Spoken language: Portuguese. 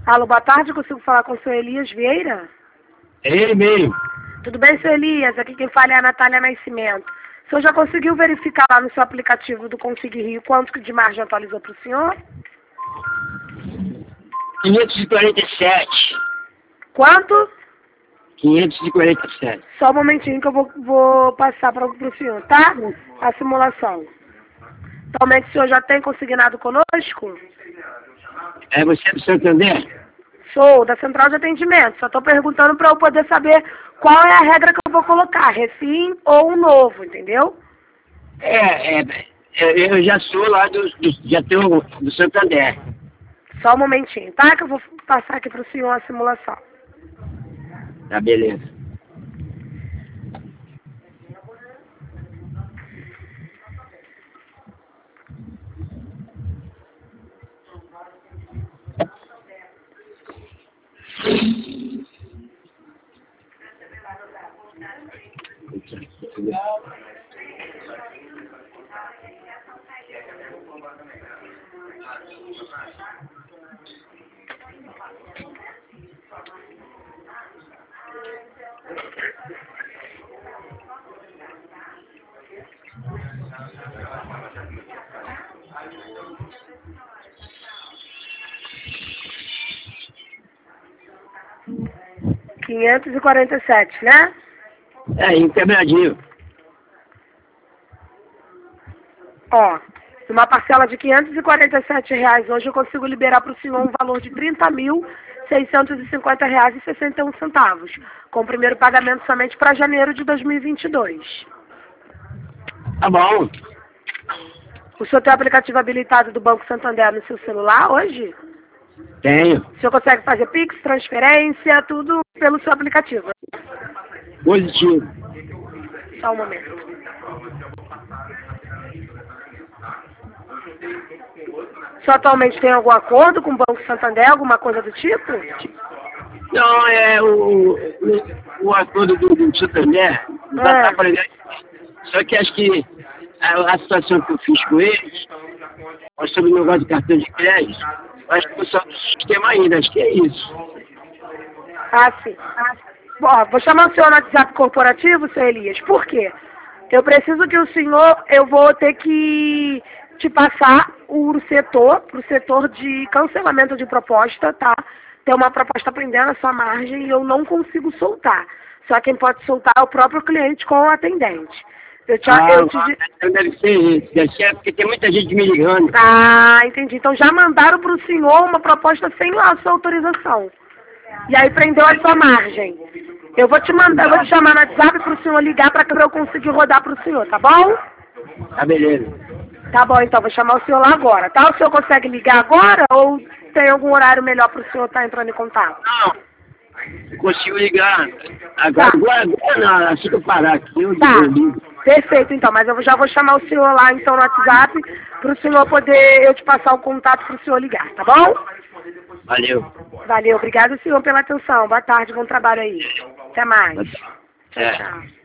Alô, boa tarde, consigo falar com o senhor Elias Vieira? É ele mesmo. Tudo bem, senhor Elias? Aqui quem fala é a Natália Nascimento. O senhor já conseguiu verificar lá no seu aplicativo do Consig Rio quanto que de margem atualizou para o senhor? 547. Quanto? 547. Só um momentinho que eu vou passar para o senhor, tá? A simulação. Atualmente o senhor já tem consignado conosco? É você do Santander? Sou, da Central de Atendimento. Só estou perguntando para eu poder saber qual é a regra que eu vou colocar, refim ou um novo, entendeu? Eu já sou lá do Santander. Só um momentinho, tá? Que eu vou passar aqui para o senhor a simulação. Tá, beleza. R$ 547, né? Em quebradinho. Ó, uma parcela de R$ 547 hoje eu consigo liberar para o senhor um valor de R$ 30.650,61, com o primeiro pagamento somente para janeiro de 2022. Tá bom. O senhor tem o aplicativo habilitado do Banco Santander no seu celular hoje? Tenho. O senhor consegue fazer Pix, transferência, tudo pelo seu aplicativo? Positivo. Só um momento. O senhor atualmente tem algum acordo com o Banco Santander, alguma coisa do tipo? Não, o acordo do Santander já tá aparecendo. Só que acho que a situação que eu fiz com eles, sobre o negócio de cartão de crédito, acho que foi só do sistema ainda, acho que é isso. Ah, sim. Bom, vou chamar o senhor no WhatsApp corporativo, seu Elias. Por quê? Eu preciso que o senhor, eu vou ter que te passar pro setor de cancelamento de proposta, tá? Tem uma proposta pendendo na sua margem e eu não consigo soltar. Só quem pode soltar é o próprio cliente com o atendente. Deve ser porque tem muita gente me ligando. Ah, entendi. Então já mandaram para o senhor uma proposta sem a sua autorização. E aí prendeu a sua margem. Eu vou te chamar no WhatsApp para o senhor ligar para que eu consiga rodar para o senhor, tá bom? Tá, beleza. Tá bom, então vou chamar o senhor lá agora, tá? O senhor consegue ligar agora ou tem algum horário melhor para o senhor estar entrando em contato? Não, eu consigo ligar. Agora não, assim que eu parar aqui, eu ligo. Perfeito, então, mas eu já vou chamar o senhor lá então no WhatsApp para o senhor poder, eu te passar o contato para o senhor ligar, tá bom? Valeu. Valeu, obrigado senhor pela atenção. Boa tarde, bom trabalho aí. Até mais. É. Tchau.